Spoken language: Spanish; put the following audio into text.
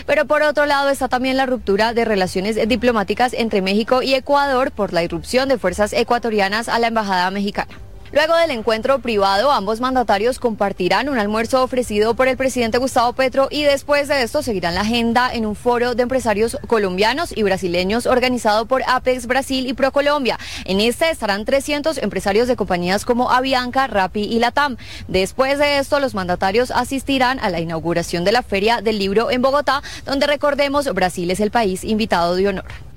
Pero por otro lado está también la ruptura de relaciones diplomáticas entre México y Ecuador por la irrupción de fuerzas ecuatorianas a la embajada mexicana. Luego del encuentro privado, ambos mandatarios compartirán un almuerzo ofrecido por el presidente Gustavo Petro y después de esto seguirán la agenda en un foro de empresarios colombianos y brasileños organizado por Apex Brasil y ProColombia. En este estarán 300 empresarios de compañías como Avianca, Rappi y Latam. Después de esto, los mandatarios asistirán a la inauguración de la Feria del Libro en Bogotá, donde recordemos, Brasil es el país invitado de honor.